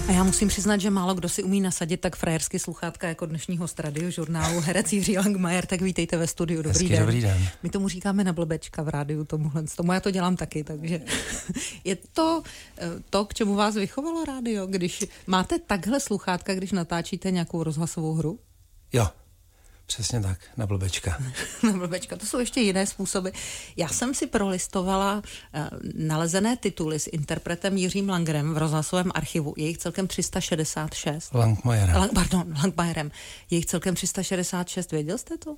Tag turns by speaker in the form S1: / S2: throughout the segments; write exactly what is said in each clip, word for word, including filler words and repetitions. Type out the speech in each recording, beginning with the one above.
S1: A já musím přiznat, že málo kdo si umí nasadit tak frajersky sluchátka jako dnešní host Radiožurnálu, herec Jiří Langmajer, tak vítejte ve studiu. Dobrý
S2: Hezky,
S1: den.
S2: Dobrý den.
S1: My tomu říkáme na blbečka v rádiu tomuhle. Tomu já to dělám taky, takže je to to, k čemu vás vychovalo rádio, když máte takhle sluchátka, když natáčíte nějakou rozhlasovou hru?
S2: Jo. Přesně tak, na blbečka.
S1: Na blbečka, to jsou ještě jiné způsoby. Já jsem si prolistovala uh, nalezené tituly s interpretem Jiřím Langerem v rozhlasovém archivu. Je jich celkem tři sta šedesát šest.
S2: Langmajerem.
S1: Lang, pardon, Langmajerem. Je jich celkem tři sta šedesát šest. Věděl jste to?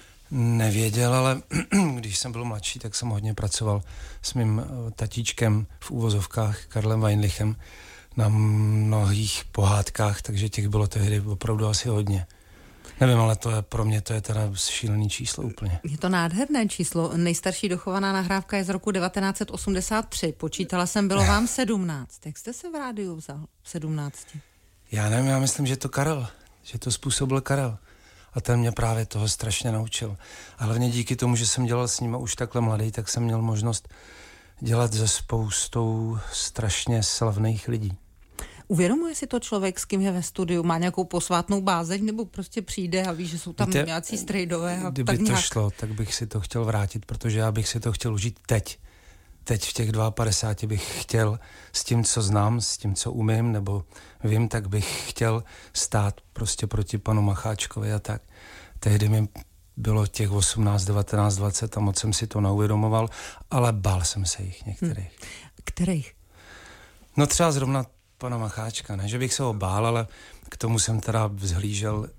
S2: Nevěděl, ale když jsem byl mladší, tak jsem hodně pracoval s mým tatíčkem v úvozovkách Karlem Weinlichem na mnohých pohádkách, takže těch bylo tehdy opravdu asi hodně. Nevím, ale to je, pro mě to je teda šílený číslo úplně.
S1: Je to nádherné číslo. Nejstarší dochovaná nahrávka je z roku devatenáct set osmdesát tři. Počítala jsem, bylo vám sedmnáct. Jak jste se v rádiu vzal v sedmnácti?
S2: Já nevím, já myslím, že to Karel, že to způsobil Karel. A ten mě právě toho strašně naučil. A hlavně díky tomu, že jsem dělal s ním už takhle mladý, tak jsem měl možnost dělat se spoustou strašně slavných lidí.
S1: Uvědomuje si to člověk, s kým je ve studiu? Má nějakou posvátnou bázeň, nebo prostě přijde a ví, že jsou tam Víte, nějací strejdové? A
S2: kdyby
S1: tak nějak...
S2: to šlo, tak bych si to chtěl vrátit, protože já bych si to chtěl užít teď. Teď v těch padesát dva bych chtěl s tím, co znám, s tím, co umím, nebo vím, tak bych chtěl stát prostě proti panu Macháčkovi a tak. Tehdy mi bylo těch osmnáct, devatenáct, dvacet a moc jsem si to neuvědomoval, ale bál jsem se jich některých.
S1: Hmm. Kterých?
S2: No třeba zrovna pana Macháčka, ne, že bych se ho bál, ale k tomu jsem teda vzhlížel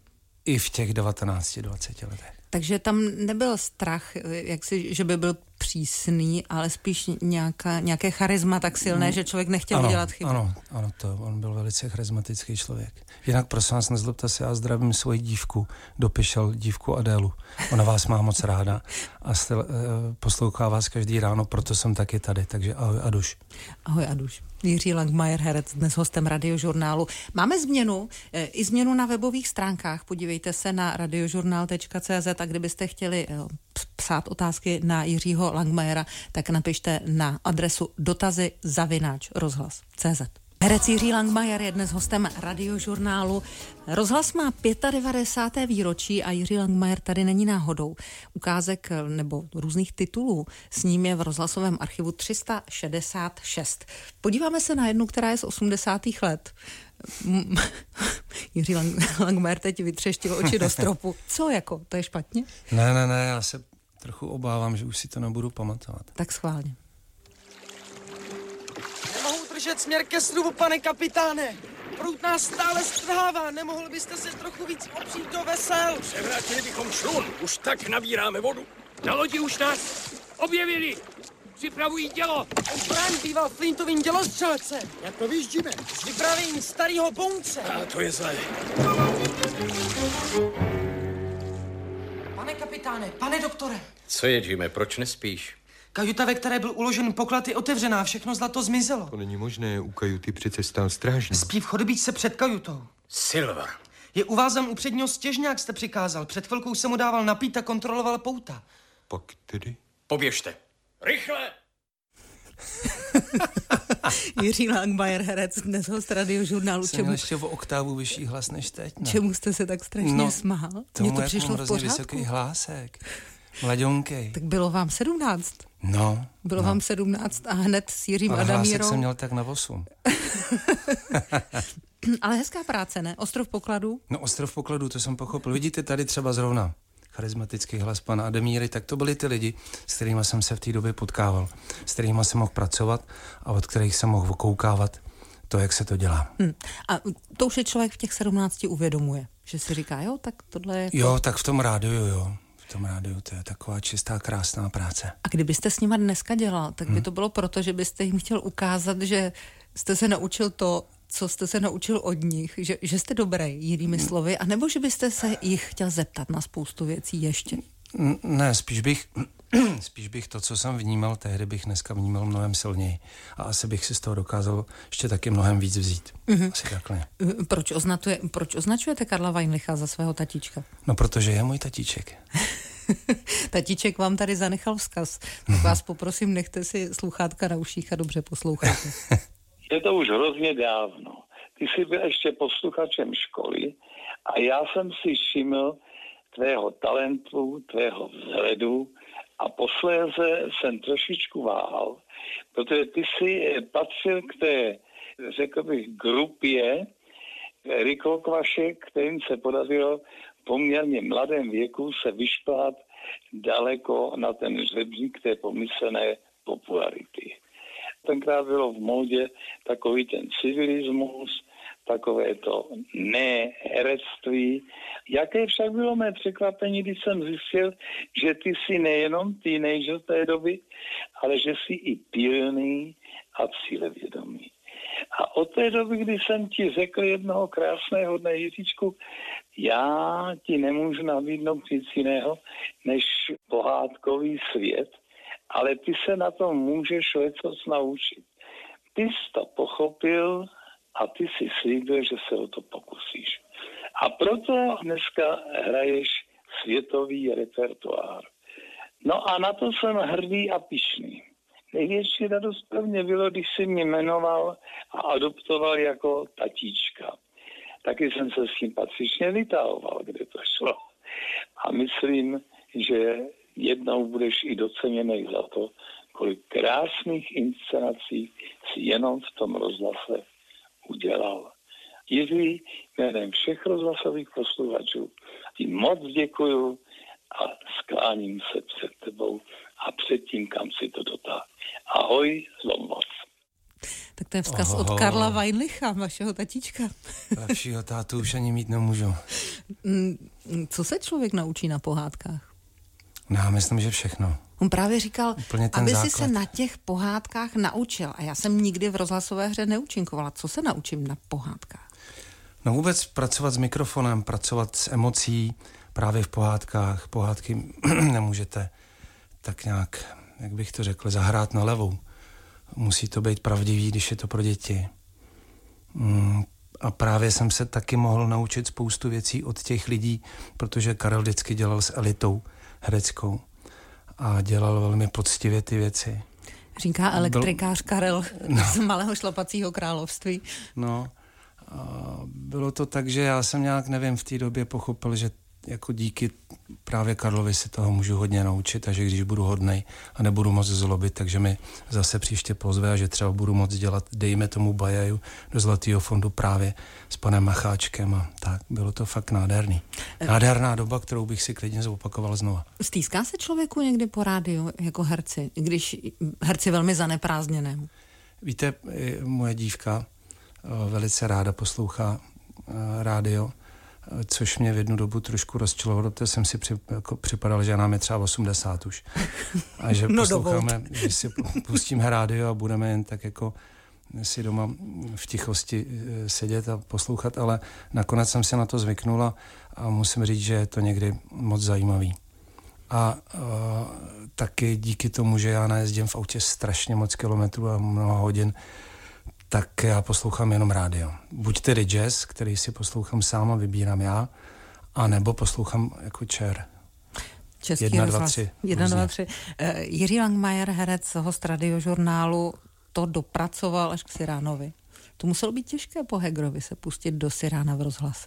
S2: i v těch devatenácti, dvaceti letech.
S1: Takže tam nebyl strach, jak si, že by byl přísný, ale spíš nějaká, nějaké charisma tak silné, mm. že člověk nechtěl
S2: ano,
S1: udělat chybu.
S2: Ano, ano, to, on byl velice charismatický člověk. Jinak prosím vás, nezlobte se, já zdravím svoji dívku, dopěšel dívku Adélu. Ona vás má moc ráda a jste, uh, poslouchá vás každý ráno, proto jsem taky tady, takže ahoj Aduš. Ahoj
S1: Aduš. Jiří Langmajer, herec, dnes hostem Radiožurnálu. Máme změnu, e, i změnu na webových stránkách. Podívejte se na radiožurnál tečka cé zet a kdybyste chtěli e, psát otázky na Jiřího Langmajera, tak napište na adresu dotazy zavináč rozhlas tečka cé zet. Herec Jiří Langmajer je dnes hostem Radiožurnálu. Rozhlas má devadesáté páté výročí a Jiří Langmajer tady není náhodou. Ukázek nebo různých titulů s ním je v rozhlasovém archivu tři sta šedesát šest. Podíváme se na jednu, která je z osmdesátých let. Jiří Langmajer teď vytřeštil oči do stropu. Co jako? To je špatně?
S2: Ne, ne, ne, já se trochu obávám, že už si to nebudu pamatovat.
S1: Tak schválně.
S3: Držet směr ke srubu, pane kapitáne. Proud nás stále strhává, nemohl byste se trochu víc opřít do vesel?
S4: Převrátili bychom člun, už tak nabíráme vodu. Na lodi už nás objevili, připravují dělo.
S3: Brán býval Flintovým dělostřelce.
S4: Jak to vyjíždíme?
S3: Z vyprávění starého bounce.
S4: A to je zlé.
S3: Pane kapitáne, pane doktore.
S5: Co je, Jime, proč nespíš?
S3: Kajuta, ve které byl uložen poklad, je otevřená, všechno zlato zmizelo.
S6: To není možné, u kajuty přece stál strážník.
S3: Spí v chodebíčce před kajutou.
S5: Silver.
S3: Je uvázan u předního stěžňák, jste přikázal. Před chvilkou se mu dával napít a kontroloval pouta.
S6: Pak tedy?
S5: Poběžte.
S4: Rychle!
S1: Jiří Langmajer, herec, dnes host Radiožurnálu.
S2: Jsem měl ještě o oktávu vyšší hlas než teď. Ne?
S1: Čemu jste se tak strašně
S2: no,
S1: smál?
S2: Mně
S1: to přišlo v pořádku.
S2: Vysoký hlásek. Mladionkej.
S1: Tak bylo vám sedmnáct.
S2: No.
S1: Bylo
S2: no.
S1: vám sedmnáct a hned s Jiřím
S2: ale
S1: Adamírou.
S2: hlásek jsem měl tak na osm.
S1: Ale hezká práce, ne? Ostrov pokladů?
S2: No, Ostrov pokladů, to jsem pochopil. Vidíte tady třeba zrovna charismatický hlas pana Adamíry, tak to byli ty lidi, s kterými jsem se v té době potkával, s kterými jsem mohl pracovat a od kterých jsem mohl okoukávat to, jak se to dělá.
S1: Hmm. A to už je člověk v těch sedmnácti uvědomuje, že si říká, jo, tak tohle je...
S2: Jo, tak v tom rádiu, jo. V tom rádiu to je taková čistá, krásná práce.
S1: A kdybyste s nima dneska dělal, tak by hmm. to bylo proto, že byste jim chtěl ukázat, že jste se naučil to, co jste se naučil od nich, že, že jste dobrý, jinými hmm. slovy, anebo že byste se jich chtěl zeptat na spoustu věcí ještě?
S2: Ne, spíš bych, spíš bych to, co jsem vnímal tehdy, bych dneska vnímal mnohem silněji. A asi bych si z toho dokázal ještě taky mnohem víc vzít. Mm-hmm. Asi takhle.
S1: Proč, oznatuje, proč označujete Karla Weinlicha za svého tatíčka?
S2: No, protože je můj tatíček.
S1: Tatíček vám tady zanechal vzkaz. Tak vás poprosím, nechte si sluchátka na uších a dobře poslouchejte.
S7: Je to už hrozně dávno. ty jsi byl ještě posluchačem školy a já jsem si všiml tvého talentu, tvého vzhledu a posléze jsem trošičku váhal, protože ty jsi patřil k té, řekl bych, grupě rychlokvašek, kterým se podařilo v poměrně mladém věku se vyšplhat daleko na ten žebřík té pomyslné popularity. Tenkrát bylo v módě takový ten civilismus, takové to neherectví. Jaké však bylo mé překvapení, když jsem zjistil, že ty jsi nejenom teenager té doby, ale že jsi i pilný a cílevědomý. A od té doby, kdy jsem ti řekl jednoho krásného dne, Jiříčku, já ti nemůžu nabídnout nic jiného než pohádkový svět, ale ty se na tom můžeš lecos naučit. Ty jsi to pochopil a ty si slíbil, že se o to pokusíš. A proto dneska hraješ světový repertoár. No a na to jsem hrdý a pyšný. Největší radost pro mě bylo, když si mě jmenoval a adoptoval jako tatíčka. Taky jsem se s tím patřičně vytahoval, kde to šlo. A myslím, že jednou budeš i doceněný za to, kolik krásných inscenací si jenom v tom rozhlase udělal. Jiří, jménem všech rozhlasových posluchačů ti moc děkuju a skláním se před tebou a před tím, kam si to dotáhl. Ahoj, zlomboc.
S1: Tak to je vzkaz Oho. od Karla Weinlicha, vašeho tatíčka.
S2: Lepšího tátu už ani mít nemůžu.
S1: Co se člověk naučí na pohádkách?
S2: No, já myslím, že všechno.
S1: On právě říkal, aby
S2: základ.
S1: si se na těch pohádkách naučil. A já jsem nikdy v rozhlasové hře neúčinkovala. Co se naučím na pohádkách?
S2: No vůbec pracovat s mikrofonem, pracovat s emocí právě v pohádkách. Pohádky nemůžete tak nějak, jak bych to řekl, zahrát na levou. Musí to být pravdivý, když je to pro děti. A právě jsem se taky mohl naučit spoustu věcí od těch lidí, protože Karel vždycky dělal s elitou hereckou a dělal velmi poctivě ty věci.
S1: Říká elektrikář Byl... Karel no. z Malého šlapacího království.
S2: No, a bylo to tak, že já jsem nějak, nevím, v té době pochopil, že jako díky právě Karlovi se toho můžu hodně naučit a že když budu hodnej a nebudu moc zlobit, takže mi zase příště pozve a že třeba budu moc dělat, dejme tomu bajaju do Zlatého fondu právě s panem Macháčkem a tak. Bylo to fakt nádherný. Nádherná doba, kterou bych si klidně zopakoval znova.
S1: Stýská se člověku někdy po rádiu jako herci, když herci velmi zaneprázdněnému?
S2: Víte, moje dívka velice ráda poslouchá rádio, což mě v jednu dobu trošku rozčilovalo, protože jsem si při, jako připadal, že nám je třeba osmdesát už. A že no posloucháme, dovod. Že si pustíme rádio a budeme jen tak jako si doma v tichosti sedět a poslouchat, ale nakonec jsem si na to zvyknula a musím říct, že je to někdy moc zajímavý. A, a taky díky tomu, že já najezdím v autě strašně moc kilometrů a mnoha hodin, tak já poslouchám jenom rádio. Buď tedy jazz, který si poslouchám sám a vybírám já, anebo poslouchám jako čer.
S1: Český
S2: Jedna,
S1: rozhlas.
S2: dva, tři.
S1: Jedna, dva, tři. Uh, Jiří Langmajer, herec, host radiožurnálu, to dopracoval až k Siránovi. To muselo být těžké po Hegerovi se pustit do Sirána v rozhlase.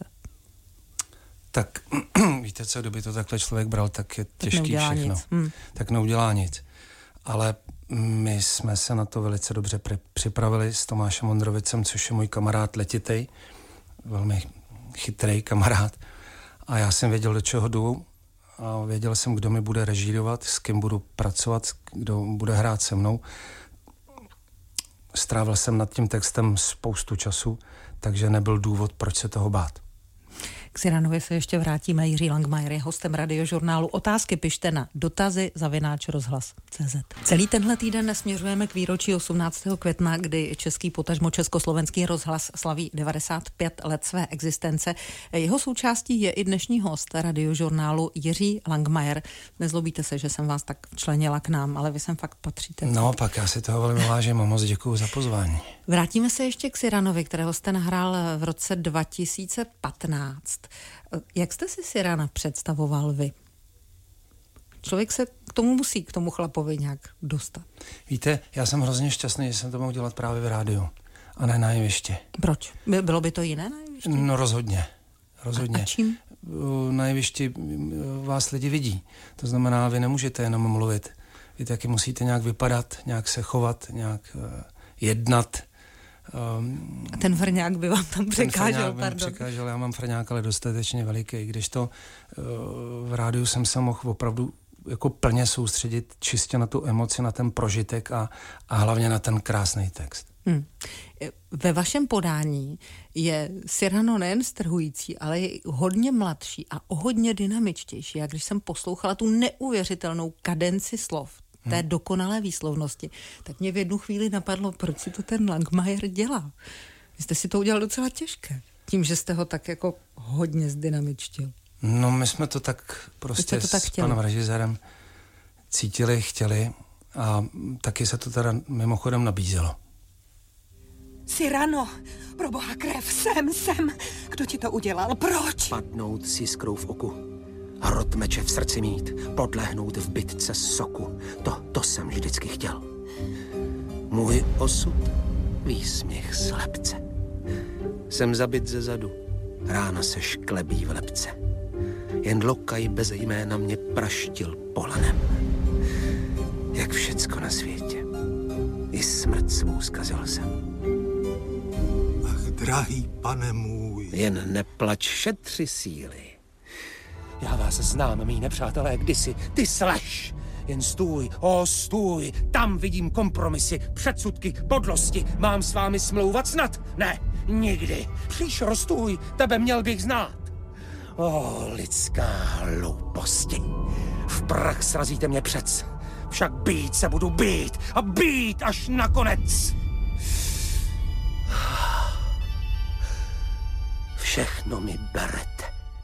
S2: Tak víte co, kdyby to takhle člověk bral, tak je
S1: tak
S2: těžký všechno.
S1: Nic. Hmm.
S2: Tak neudělá nic. Ale my jsme se na to velice dobře připravili s Tomášem Ondrovicem, což je můj kamarád letitej, velmi chytrý kamarád. A já jsem věděl, do čeho jdu a věděl jsem, kdo mi bude režírovat, s kým budu pracovat, kdo bude hrát se mnou. Strávil jsem nad tím textem spoustu času, takže nebyl důvod, proč se toho bát.
S1: K Siránovi se ještě vrátíme. Jiří Langmajer je hostem radiožurnálu. Otázky pište na dotazy zavináč rozhlas tečka cé zet. Celý tenhle týden nesměřujeme k výročí osmnáctého května, kdy český potažmo československý rozhlas slaví devadesát pět let své existence. Jeho součástí je i dnešní host radiožurnálu Jiří Langmajer. Nezlobíte se, že jsem vás tak včlenila k nám, ale vy sem fakt patříte.
S2: No, pak já si toho velmi vážím a moc děkuju za pozvání.
S1: Vrátíme se ještě k Siránovi, kterého jste nahrál v roce dva tisíce patnáct. Jak jste si Sirána představoval vy? Člověk se k tomu musí, k tomu chlapovi nějak dostat.
S2: Víte, já jsem hrozně šťastný, že jsem to mohl dělat právě v rádiu. a ne na jevišti.
S1: Proč? By, bylo by to jiné na jevišti?
S2: No rozhodně. Rozhodně.
S1: A, a čím?
S2: Na jevišti vás lidi vidí. To znamená, vy nemůžete jenom mluvit. Vy taky musíte nějak vypadat, nějak se chovat, nějak uh, jednat. Um,
S1: a ten frňák by vám tam překážel,
S2: ten pardon. překážel, já mám frňák, ale dostatečně veliký. Když to uh, v rádiu jsem se mohl opravdu jako plně soustředit čistě na tu emoci, na ten prožitek a, a hlavně na ten krásný text.
S1: Hmm. Ve vašem podání je Cyrano nejen strhující, ale je hodně mladší a o hodně dynamičtější. A když jsem poslouchala tu neuvěřitelnou kadenci slov, té hmm. dokonalé výslovnosti, tak mě v jednu chvíli napadlo, proč si to ten Langmajer dělá. Vy jste si to udělal docela těžké, tím, že jste ho tak jako hodně zdynamičtil.
S2: No my jsme to tak prostě
S1: to tak
S2: s panem režisérem cítili, chtěli a taky se to teda mimochodem nabízelo.
S8: Cyrano, pro boha krev, sem, sem. Kdo ti to udělal? Proč?
S9: Padnout si skrou v oku, hrot meče v srdci mít, podlehnout v bitce soku. To, to jsem vždycky chtěl. Můj osud, výsměch slepce. Jsem zabit ze zadu, rána se šklebí v lebce. Jen lokaj bez jména mě praštil polanem. Jak všecko na světě, i smrt svou zkazil jsem.
S6: Drahý pane můj.
S9: Jen neplač, šetři síly. Já vás znám, mý nepřátelé, kdysi. Ty slaž! Jen stůj, o stůj, tam vidím kompromisy, předsudky, podlosti. Mám s vámi smlouvat snad? Ne, nikdy. Příš rozstůj, tebe měl bych znát. O, lidská hlouposti. V prach srazíte mě přec. Však být se budu být a být až nakonec. Všechno mi berete.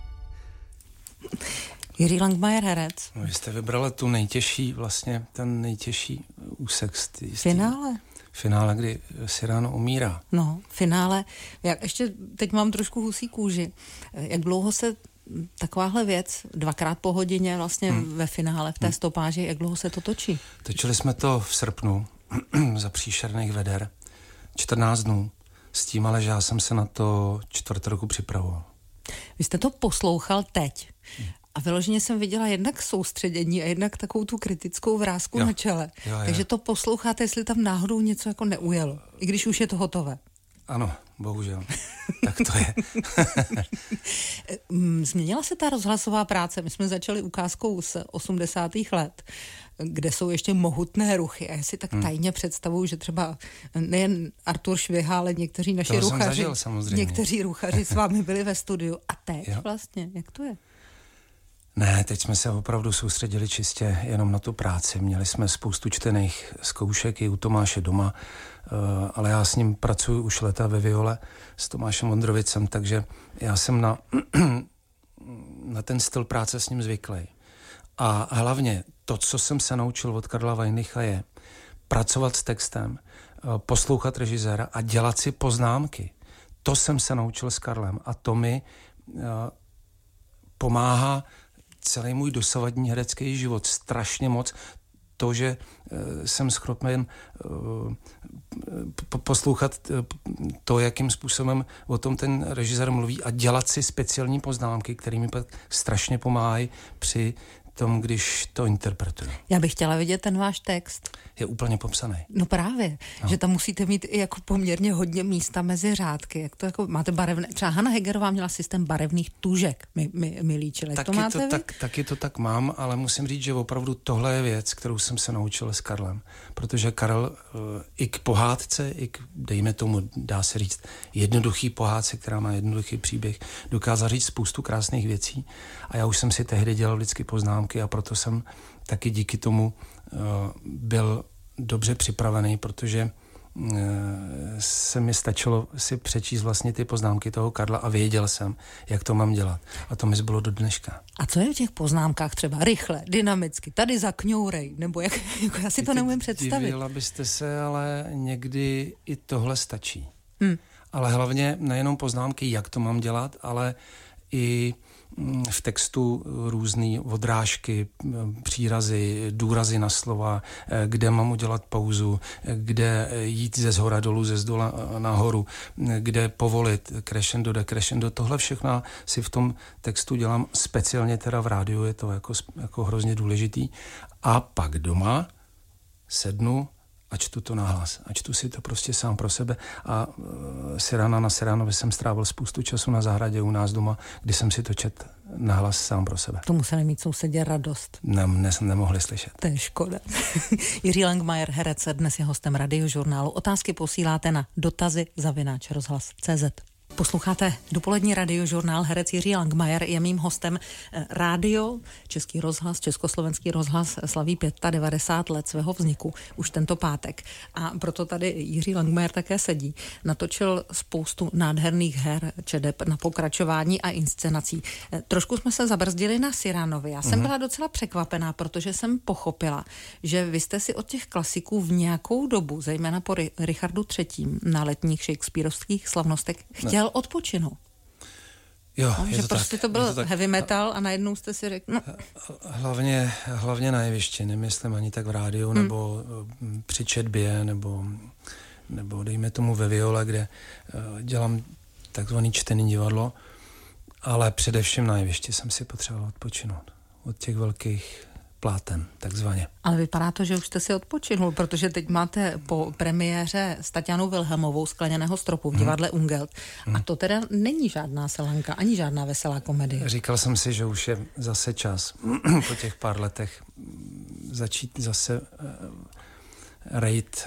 S1: Jiří Langmajer, herec.
S2: No, vy jste vybrala tu nejtěžší, vlastně ten nejtěžší úsek.
S1: Finále.
S2: Finále, kdy Cyrano umírá.
S1: No, finále. Jak ještě teď mám trošku husí kůži. Jak dlouho se takováhle věc, dvakrát po hodině vlastně hmm. ve finále, v té hmm. stopáži, jak dlouho se to točí?
S2: Točili jsme to v srpnu za příšerných veder. čtrnáct dnů. S tím ale, že já jsem se na to čtvrt roku připravoval.
S1: Vy jste to poslouchal teď. Hmm. A vyloženě jsem viděla jednak soustředění a jednak takovou tu kritickou vrásku jo. na čele. Jo, jo. Takže to posloucháte, jestli tam náhodou něco jako neujelo. I když už je to hotové.
S2: Ano, bohužel. Tak to je.
S1: Změnila se ta rozhlasová práce. My jsme začali ukázkou z osmdesátých let, kde jsou ještě mohutné ruchy. A já si tak tajně hmm. představuju, že třeba nejen Artur Šviha, ale někteří naši
S2: Toho
S1: ruchaři,
S2: zažil,
S1: někteří ruchaři s vámi byli ve studiu. A teď jo. vlastně, jak to je?
S2: Ne, teď jsme se opravdu soustředili čistě jenom na tu práci. Měli jsme spoustu čtených zkoušek i u Tomáše doma, ale já s ním pracuji už leta ve Viole s Tomášem Vondrovicem, takže já jsem na, na ten styl práce s ním zvyklý. A hlavně to, co jsem se naučil od Karla Weinlicha, je pracovat s textem, poslouchat režiséra a dělat si poznámky. To jsem se naučil s Karlem a to mi pomáhá celý můj dosavadní herecký život strašně moc. To, že e, jsem schopen e, po, poslouchat e, to, jakým způsobem o tom ten režisér mluví a dělat si speciální poznámky, které mi pak strašně pomáhají při tom, když to interpretuju.
S1: Já bych chtěla vidět ten váš text.
S2: Je úplně popsaný.
S1: No právě, no. Že tam musíte mít i jako poměrně hodně místa mezi řádky. Jak to jako máte barevné, třeba Hana Hegerová měla systém barevných tužek, mi, mi, mi líčili.
S2: Taky
S1: to máte
S2: to,
S1: vy?
S2: tak, taky to tak mám, ale musím říct, že opravdu tohle je věc, kterou jsem se naučil s Karlem. Protože Karel uh, i k pohádce, i k, dejme tomu, dá se říct, jednoduchý pohádce, která má jednoduchý příběh, dokázal říct spoustu krásných věcí. A já už jsem si tehdy dělal vždycky poznámky a proto jsem taky díky tomu uh, byl dobře připravený, protože uh, se mi stačilo si přečíst vlastně ty poznámky toho Karla a věděl jsem, jak to mám dělat. A to mi zbylo do dneška.
S1: A co je v těch poznámkách třeba rychle, dynamicky, tady zakňourej, nebo jak, jako já si to neumím představit.
S2: Divila byste se, ale někdy i tohle stačí.
S1: Hmm.
S2: Ale hlavně nejenom poznámky, jak to mám dělat, ale i v textu různé odrážky, přírazy, důrazy na slova, kde mám udělat pauzu, kde jít ze zhora dolů, ze zdola nahoru, kde povolit crescendo, decrescendo. Tohle všechno si v tom textu dělám speciálně teda v rádiu, je to jako, jako hrozně důležitý. A pak doma sednu a čtu to nahlas. A čtu si to prostě sám pro sebe. A uh, Cyrana na Cyránovi jsem strávil spoustu času na zahradě u nás doma, kdy jsem si to čet nahlas sám pro sebe.
S1: To museli mít sousedě radost.
S2: Ne, ne, nemohli slyšet.
S1: To je škoda. Jiří Langmajer, herec, dnes je hostem Radiožurnálu. Otázky posíláte na dotazy zavináč rozhlas tečka cé zet. Posloucháte dopolední Radiožurnál, herec Jiří Langmajer je mým hostem. Rádio, Český rozhlas, Československý rozhlas slaví devadesát pět let svého vzniku už tento pátek. A proto tady Jiří Langmajer také sedí. Natočil spoustu nádherných her, čedeb na pokračování a inscenací. Trošku jsme se zabrzdili na Cyránovi. Já jsem byla docela překvapená, protože jsem pochopila, že vy jste si od těch klasiků v nějakou dobu, zejména po Richardu třetím na letních shakespearovských slavnostech, chtěl odpočinout.
S2: Jo,
S1: no,
S2: je
S1: že
S2: to
S1: prostě
S2: tak,
S1: to byl
S2: to tak.
S1: heavy metal a najednou jste si řekl... No.
S2: Hlavně, hlavně na jevišti, nemyslím ani tak v rádiu, hmm. nebo při četbě, nebo, nebo dejme tomu ve viole, kde uh, dělám takzvaný čtený divadlo, ale především na jevišti jsem si potřeboval odpočinout od těch velkých pláten, takzvaně.
S1: Ale vypadá to, že už jste si odpočinul, protože teď máte po premiéře s Tatianou Wilhelmovou Skleněného stropu v divadle hmm. Ungelt. Hmm. A to teda není žádná selanka, ani žádná veselá komedie.
S2: Říkal jsem si, že už je zase čas po těch pár letech začít zase uh, rejt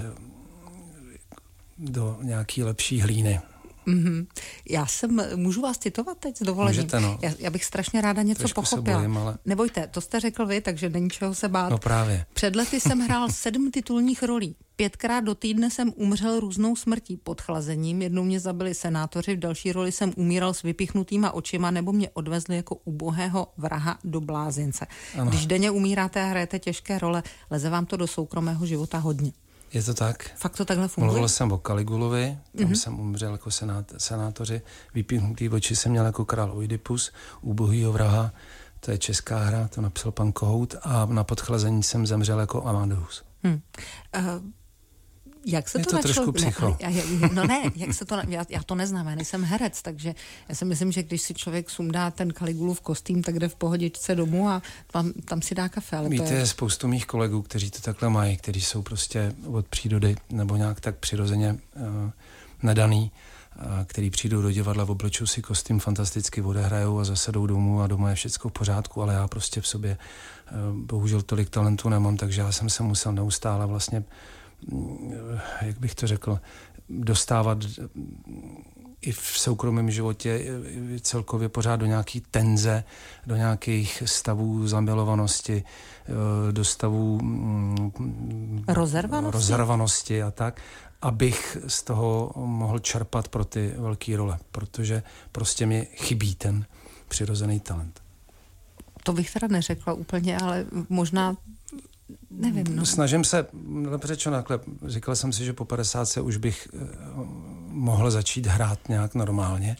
S2: do nějaký lepší hlíny.
S1: Mm-hmm. Já jsem, můžu vás citovat teď s dovolením?
S2: Můžete, no.
S1: Já, já bych strašně ráda něco
S2: Trošku
S1: pochopila.
S2: Bojím, ale...
S1: Nebojte, to jste řekl vy, takže není čeho se bát.
S2: No právě.
S1: Před lety jsem hrál sedm titulních rolí. Pětkrát do týdne jsem umřel různou smrtí, pod chlazením. Jednou mě zabili senátoři, v další roli jsem umíral s vypichnutýma očima nebo mě odvezli jako ubohého vraha do blázince. Ano. Když denně umíráte a hrajete těžké role, leze vám to do soukromého života hodně.
S2: Je to tak.
S1: Fakt to takhle funguje?
S2: Mluvil jsem o Kaligulovi, tam mm-hmm. jsem umřel jako senát, senátoři, vypíchnutý oči jsem měl jako král Oidipus, ubohýho vraha, to je česká hra, to napsal pan Kohout, a na podchlazení jsem zemřel jako Amadeus. Hmm. Uh...
S1: Jak se
S2: je
S1: to,
S2: to
S1: načlo...
S2: trošku psycho.
S1: Ne, no ne, jak se to, já, já to neznám, já nejsem herec, takže já si myslím, že když si člověk sundá ten Kaligulův kostým, tak jde v pohodičce domů a tam, tam si dá kafe. Ale
S2: Víte,
S1: to je...
S2: je spoustu mých kolegů, kteří to takhle mají, kteří jsou prostě od přírody nebo nějak tak přirozeně uh, nadaný, uh, který přijdou do divadla, oblečou si kostým, fantasticky odehrajou a zase jdou domů a doma je všecko v pořádku, ale já prostě v sobě uh, bohužel tolik talentu nemám, takže já jsem se musel neustále vlastně, jak bych to řekl, dostávat i v soukromém životě celkově pořád do nějaký tenze, do nějakých stavů zamilovanosti, do stavů
S1: rozervanosti,
S2: rozervanosti a tak, abych z toho mohl čerpat pro ty velké role, protože prostě mi chybí ten přirozený talent.
S1: To bych teda neřekla úplně, ale možná nevím. No.
S2: Snažím se, řečeno takhle, říkal jsem si, že po padesátce už bych uh, mohl začít hrát nějak normálně.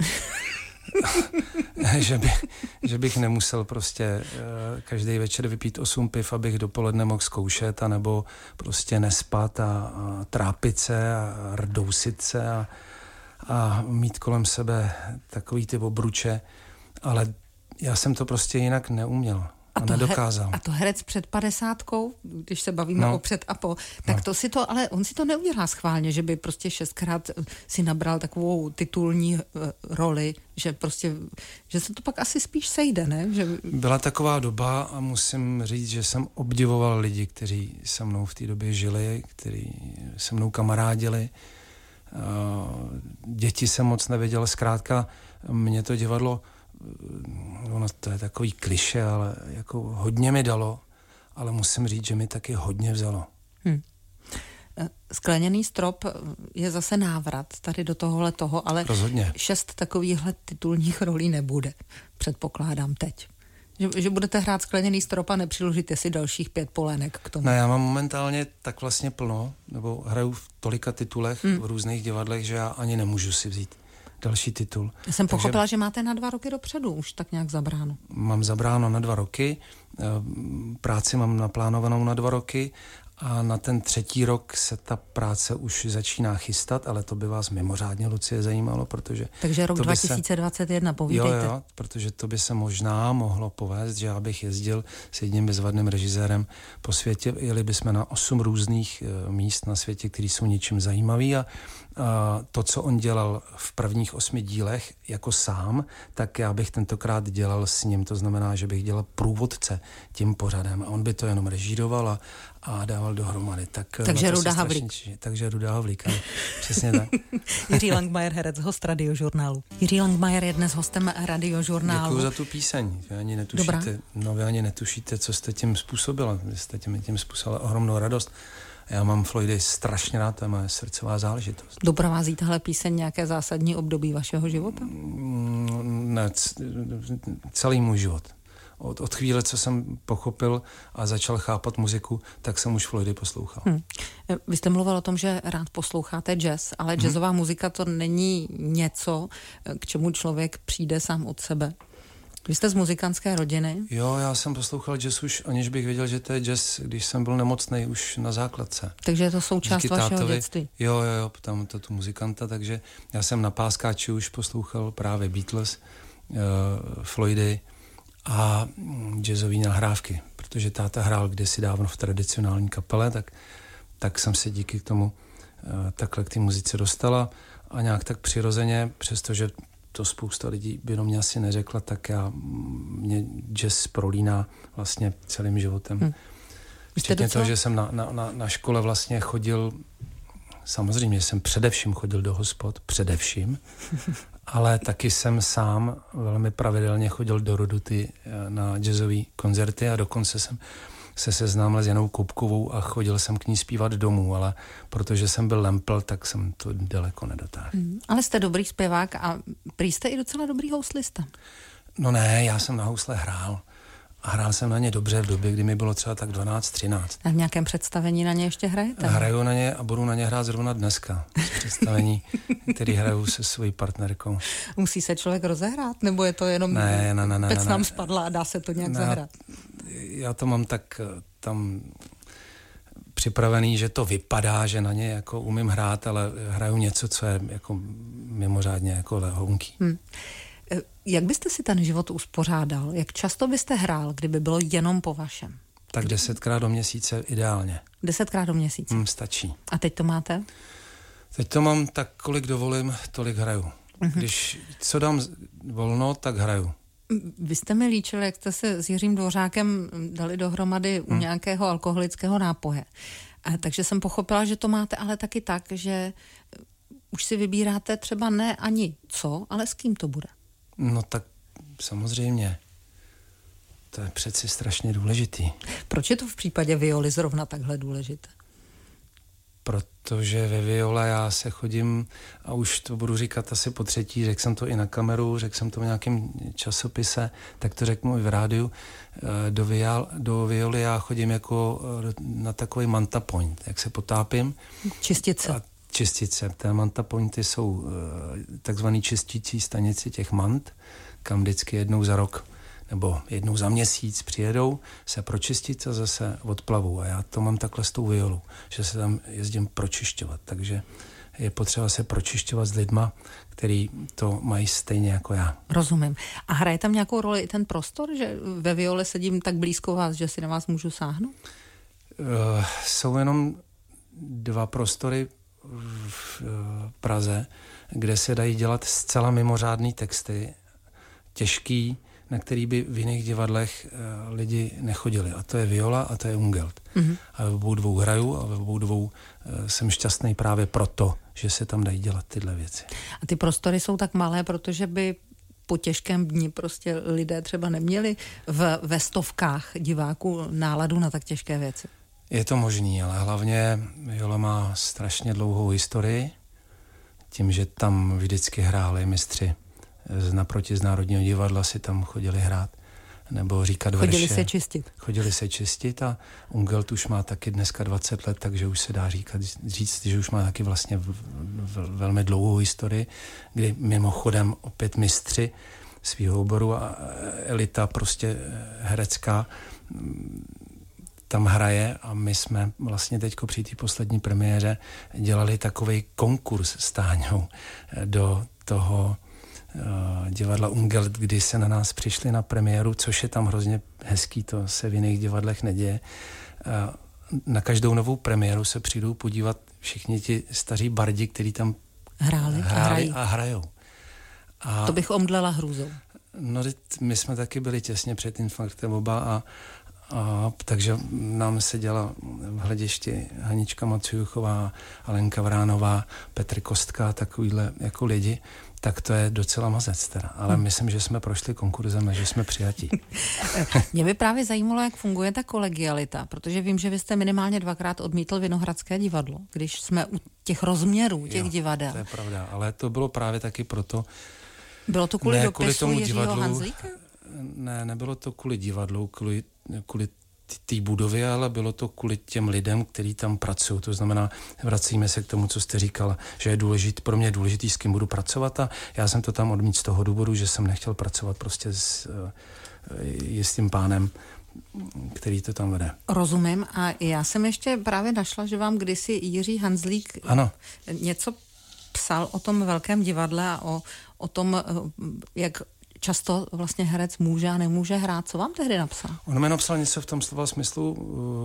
S2: že, by, že bych nemusel prostě uh, každý večer vypít osm piv, abych dopoledne mohl zkoušet, anebo prostě nespat a, a trápit se a rdousit se a, a mít kolem sebe takový ty obruče, ale já jsem to prostě jinak neuměl. A, a nedokázal.
S1: Her, a to herec před padesátkou, když se bavíme no. o před a po, tak no. to si to, ale on si to neudělá schválně, že by prostě šestkrát si nabral takovou titulní uh, roli, že prostě, že se to pak asi spíš sejde, ne? Že...
S2: Byla taková doba a musím říct, že jsem obdivoval lidi, kteří se mnou v té době žili, kteří se mnou kamarádili. Uh, děti jsem moc nevěděl, zkrátka mě to divadlo, ono to je takový kliše, ale jako hodně mi dalo, ale musím říct, že mi taky hodně vzalo. Hmm.
S1: Skleněný strop je zase návrat tady do tohohle toho, ale
S2: rozhodně.
S1: Šest takovýchhle titulních rolí nebude, předpokládám teď. Že, že budete hrát Skleněný strop a nepřiložíte si dalších pět polének k tomu.
S2: Ne, já mám momentálně tak vlastně plno, nebo hraju v tolika titulech hmm. v různých divadlech, že já ani nemůžu si vzít další titul.
S1: Já jsem
S2: Takže
S1: pochopila, že máte na dva roky dopředu už tak nějak zabráno.
S2: Mám zabráno na dva roky, práci mám naplánovanou na dva roky a na ten třetí rok se ta práce už začíná chystat, ale to by vás mimořádně, Lucie, zajímalo, protože...
S1: Takže rok dva tisíce dvacet jedna, se... povídejte.
S2: Jo, jo, protože to by se možná mohlo povést, že já bych jezdil s jedním bezvadným režisérem po světě, jeli bychom na osm různých míst na světě, které jsou něčím zajímavý a a to, co on dělal v prvních osmi dílech jako sám, tak já bych tentokrát dělal s ním. To znamená, že bych dělal průvodce tím pořadem a on by to jenom režíroval a, a dával dohromady. Tak,
S1: takže Ruda Havlík.
S2: Strašně, takže Ruda Havlík, ale přesně tak.
S1: Jiří Langmajer, herec, host Radiožurnálu. Jiří Langmajer je dnes hostem Radiožurnálu.
S2: Děkuju za tu píseň. Vy ani netušíte, no, vy ani netušíte, co jste tím způsobila. Vy jste tím, tím způsobila ohromnou radost. Já mám Floydy strašně rád, to je moje srdcová záležitost.
S1: Doprovází tahle píseň nějaké zásadní období vašeho života?
S2: Ne, celý můj život. Od, od chvíle, co jsem pochopil a začal chápat muziku, tak jsem už Floydy poslouchal. Hmm.
S1: Vy jste mluvil o tom, že rád posloucháte jazz, ale hmm. jazzová muzika to není něco, k čemu člověk přijde sám od sebe. Vy jste z muzikantské rodiny?
S2: Jo, já jsem poslouchal jazz už, aniž bych věděl, že to je jazz, když jsem byl nemocnej už na základce.
S1: Takže je to součást
S2: díky
S1: vašeho
S2: tátovi,
S1: dětství?
S2: Jo, jo, jo, tam to tu muzikanta, takže já jsem na páskáči už poslouchal právě Beatles, uh, Floydy a jazzový nahrávky, protože táta hrál kdysi dávno v tradicionální kapele, tak, tak jsem se díky tomu uh, takhle k té muzice dostala a nějak tak přirozeně, přestože to spousta lidí by do mě asi neřekla, tak já, mě jazz prolíná vlastně celým životem. Hmm. Včetně docela... toho, že jsem na, na, na, na škole vlastně chodil, samozřejmě jsem především chodil do hospod, především, ale taky jsem sám velmi pravidelně chodil do Roduty na jazzové koncerty a dokonce jsem se seznámil s Janou Koubkovou a chodil jsem k ní zpívat domů, ale protože jsem byl lempl, tak jsem to daleko nedotáhl. Hmm,
S1: ale jste dobrý zpěvák a prý jste i docela dobrý houslista.
S2: No ne, já jsem na housle hrál. A hrál jsem na ně dobře v době, kdy mi bylo třeba tak dvanáct třináct.
S1: A v nějakém představení na ně ještě hrajete?
S2: Hraju na ně a budu na ně hrát zrovna dneska. Z představení, který hraju se svojí partnerkou.
S1: Musí se člověk rozehrát? Nebo je to jenom
S2: ne, ne, ne, ne,
S1: pec
S2: ne,
S1: nám
S2: ne.
S1: spadla a dá se to nějak
S2: ne,
S1: zahrát?
S2: Já to mám tak tam připravený, že to vypadá, že na ně jako umím hrát, ale hraju něco, co je jako mimořádně jako lehounký. Hmm.
S1: Jak byste si ten život uspořádal? Jak často byste hrál, kdyby bylo jenom po vašem?
S2: Tak desetkrát do měsíce ideálně.
S1: Desetkrát do měsíce?
S2: Hmm, stačí.
S1: A teď to máte?
S2: Teď to mám tak, kolik dovolím, tolik hraju. Mm-hmm. Když co dám volno, tak hraju.
S1: Vy jste mi líčil, jak jste se s Jiřím Dvořákem dali dohromady u hmm. nějakého alkoholického nápoje. A takže jsem pochopila, že to máte ale taky tak, že už si vybíráte třeba ne ani co, ale s kým to bude.
S2: No tak samozřejmě. To je přeci strašně důležitý.
S1: Proč je to v případě violy zrovna takhle důležité?
S2: Protože ve viole já se chodím, a už to budu říkat asi po třetí, řekl jsem to i na kameru, řekl jsem to v nějakém časopise, tak to řeknu i v rádiu, do, viol, do violy já chodím jako na takový manta point, jak se potápím.
S1: Čistice.
S2: A čistice. Té manta pointy jsou takzvaný čistící stanici těch mant, kam vždycky jednou za rok nebo jednou za měsíc přijedou se pročistit a zase odplavou. A já to mám takhle s tou violou, že se tam jezdím pročišťovat. Takže je potřeba se pročišťovat s lidma, který to mají stejně jako já.
S1: Rozumím. A hraje tam nějakou roli i ten prostor, že ve viole sedím tak blízko vás, že si na vás můžu sáhnout?
S2: Uh, jsou jenom dva prostory v uh, Praze, kde se dají dělat zcela mimořádný texty, těžký, na který by v jiných divadlech uh, lidi nechodili. A to je viola a to je Ungelt. Mm-hmm. A ve obou dvou hraju a ve obou dvou uh, jsem šťastný právě proto, že se tam dají dělat tyhle věci.
S1: A ty prostory jsou tak malé, protože by po těžkém dni prostě lidé třeba neměli v, ve stovkách diváků náladu na tak těžké věci.
S2: Je to možný, ale hlavně viola má strašně dlouhou historii, tím, že tam vždycky hráli mistři z naproti z Národního divadla, si tam chodili hrát nebo říkat verše.
S1: Chodili se čistit.
S2: Chodili se čistit a Ungelt už má taky dneska dvacet let, takže už se dá říkat, říct, že už má taky vlastně v, v, velmi dlouhou historii, kdy mimochodem opět mistři svýho oboru a elita prostě herecká tam hraje a my jsme vlastně teďko při té poslední premiéře dělali takovej konkurs s Táňou do toho uh, divadla Ungelt, kdy se na nás přišli na premiéru, což je tam hrozně hezký, to se v jiných divadlech neděje. Uh, na každou novou premiéru se přijdou podívat všichni ti staří bardi, kteří tam
S1: hráli,
S2: hráli a hrajou. A
S1: to bych omdlela hrůzou.
S2: No, my jsme taky byli těsně před infarktem oba a, a takže nám seděla v hledišti Hanička Maciuchová, Alenka Vránová, Petr Kostka, takovýhle jako lidi, tak to je docela mazec teda. Ale hmm. myslím, že jsme prošli konkurzem a že jsme přijatí.
S1: Mě by právě zajímalo, jak funguje ta kolegialita, protože vím, že vy jste minimálně dvakrát odmítl Vinohradské divadlo, když jsme u těch rozměrů těch
S2: jo,
S1: divadel.
S2: To je pravda, ale to bylo právě taky proto.
S1: Bylo to kvůli
S2: ne,
S1: dopisu
S2: kvůli tomu
S1: Jiřího
S2: divadlu,
S1: Hanzlíka?
S2: Ne, nebylo to kvůli divadlu, kvůli, kvůli té budově, ale bylo to kvůli těm lidem, kteří tam pracují. To znamená, vracíme se k tomu, co jste říkala, že je důležitý, pro mě je důležitý, s kým budu pracovat a já jsem to tam odmít z toho důvodu, že jsem nechtěl pracovat prostě s uh, jistým pánem, který to tam vede.
S1: Rozumím a já jsem ještě právě našla, že vám kdysi Jiří Hanzlík
S2: ano.
S1: něco psal o tom velkém divadle a o, o tom, jak často vlastně herec může a nemůže hrát. Co vám tehdy napsal?
S2: On mi napsal něco v tom slova smyslu,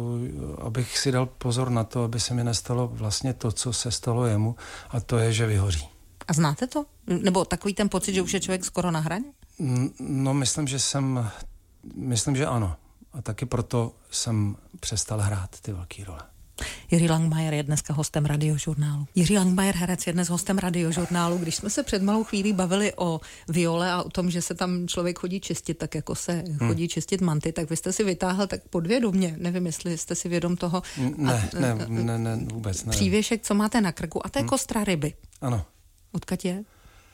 S2: abych si dal pozor na to, aby se mi nestalo vlastně to, co se stalo jemu, a to je, že vyhoří.
S1: A znáte to? Nebo takový ten pocit, že už je člověk skoro na hraně?
S2: No, myslím, že jsem, myslím, že ano. A taky proto jsem přestal hrát ty velké role.
S1: Jiří Langmajer je dneska hostem Radiožurnálu. Jiří Langmajer, herec, je dnes hostem Radiožurnálu. Když jsme se před malou chvílí bavili o viole a o tom, že se tam člověk chodí čistit, tak jako se hmm. chodí čistit manty, tak vy jste si vytáhl tak podvědomě. Nevím, jestli jste si vědom toho.
S2: Ne, a, ne, ne, ne, vůbec ne.
S1: Přívěšek, co máte na krku, a to je hmm. kostra ryby.
S2: Ano.
S1: Odkud je?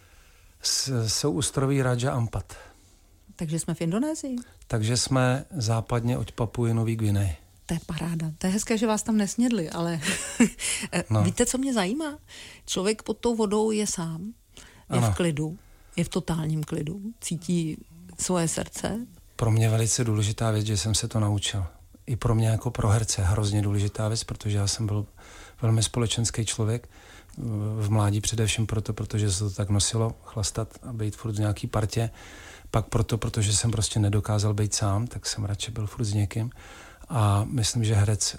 S2: S, jsou ostrovy Raja Ampat.
S1: Takže jsme v Indonésii?
S2: Takže jsme západně od Papuji Nový Guiney.
S1: To je paráda. To je hezké, že vás tam nesnědli, ale no. Víte, co mě zajímá? Člověk pod tou vodou je sám, je ano. v klidu, je v totálním klidu, cítí svoje srdce. Pro
S2: mě velice důležitá věc, že jsem se to naučil. I pro mě jako pro herce hrozně důležitá věc, protože já jsem byl velmi společenský člověk, v mládí především proto, protože se to tak nosilo, chlastat a být furt v nějaký partě. Pak proto, protože jsem prostě nedokázal být sám, tak jsem radši byl furt s někým. A myslím, že herec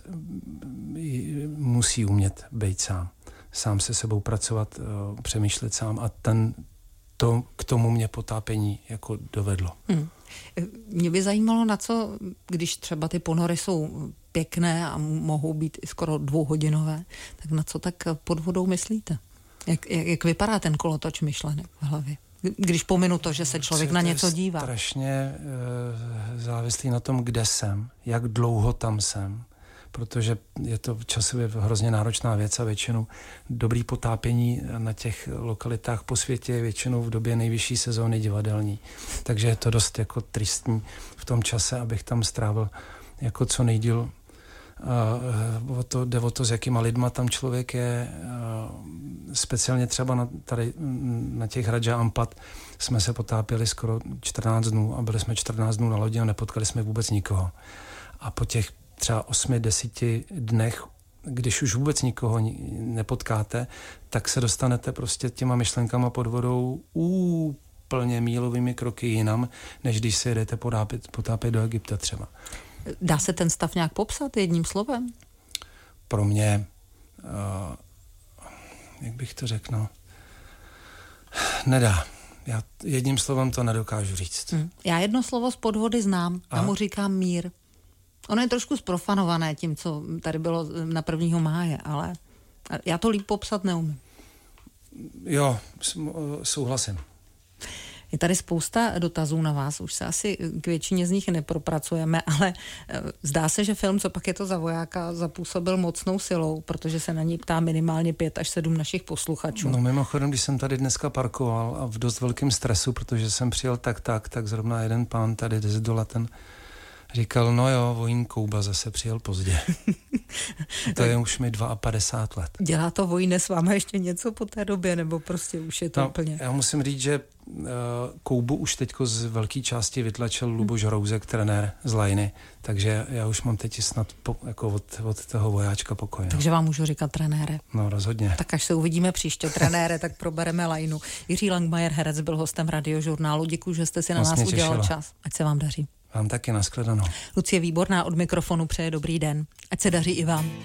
S2: musí umět být sám. Sám se sebou pracovat, přemýšlet sám a ten, to, k tomu mě potápění jako dovedlo. Hmm.
S1: Mě by zajímalo, na co, když třeba ty ponory jsou pěkné a mohou být i skoro dvouhodinové, tak na co tak pod vodou myslíte? Jak, jak, jak vypadá ten kolotoč myšlenek v hlavě? Když pominu to, že se člověk na něco dívá.
S2: Strašně e, závislý na tom, kde jsem, jak dlouho tam jsem, protože je to časově hrozně náročná věc a většinou dobrý potápění na těch lokalitách po světě je většinou v době nejvyšší sezóny divadelní. Takže je to dost jako tristní v tom čase, abych tam strávil jako co nejdýl. Uh, to, jde o to, s jakýma lidma tam člověk je, uh, speciálně třeba na, tady, na těch Raja Ampat jsme se potápěli skoro čtrnáct dnů a byli jsme čtrnáct dnů na lodi a nepotkali jsme vůbec nikoho. A po těch třeba osmi, deseti dnech, když už vůbec nikoho nepotkáte, tak se dostanete prostě těma myšlenkama pod vodou úplně mílovými kroky jinam, než když se jedete potápět, potápět do Egypta třeba.
S1: Dá se ten stav nějak popsat jedním slovem?
S2: Pro mě, uh, jak bych to řekl, no, nedá. Já jedním slovem to nedokážu říct. Hmm.
S1: Já jedno slovo z podvody znám, já mu říkám mír. Ono je trošku zprofanované tím, co tady bylo na prvního máje, ale já to líp popsat neumím.
S2: Jo, souhlasím.
S1: Je tady spousta dotazů na vás, už se asi k většině z nich nepropracujeme, ale zdá se, že film Co pak je to za vojáka zapůsobil mocnou silou, protože se na něj ptá minimálně pět až sedm našich posluchačů.
S2: No mimochodem, když jsem tady dneska parkoval a v dost velkém stresu, protože jsem přijel tak tak, tak zrovna jeden pán tady z dola, ten říkal, no jo, vojín Kouba zase přijel pozdě. To je už mi padesát dva let.
S1: Dělá to Vojín s váma ještě něco po té době, nebo prostě už je to
S2: no,
S1: úplně...
S2: Já musím říct, že uh, Koubu už teďko z velké části vytlačil Luboš Hrouzek, trenér z Lajny, takže já už mám teď snad po, jako od, od toho vojáčka pokoj. No.
S1: Takže vám můžu říkat trenére.
S2: No rozhodně.
S1: Tak až se uvidíme příště trenére, tak probereme Lajnu. Jiří Langmajer, herec, byl hostem Radiožurnálu. Děkuji, že jste si na nás udělal čas. Ať se vám daří.
S2: Vám taky, nashledanou.
S1: Lucie Výborná od mikrofonu přeje dobrý den. Ať se daří i vám.